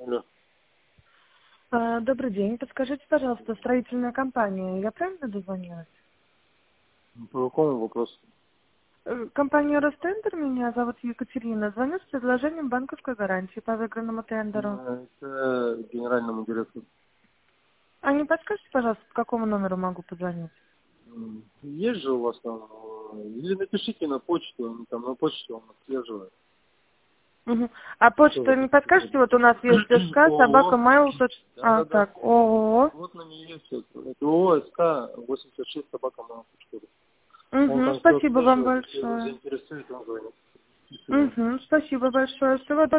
Алло. Добрый день. Подскажите, пожалуйста, строительная компания. Я правильно дозвонилась? По какому вопросу? Компания Ростендер, меня зовут Екатерина. Звоню с предложением банковской гарантии по выигранному тендеру. Это генеральному директору. А не подскажете, пожалуйста, по какому номеру могу позвонить? Есть же у вас там, или напишите на почту, они там на почту вам отслеживают. Угу. А Что почту вы не хотите? подскажете? Вот у нас есть СК, собака, ООО. mail. Да. Так, ООО. Вот на нее есть. Это ООО СК 86 собака mail.ru. Он Угу. там все Спасибо вам отслеживает, если его большое. заинтересует, он звонит. До свидания. Угу. Спасибо большое. Всего доброго.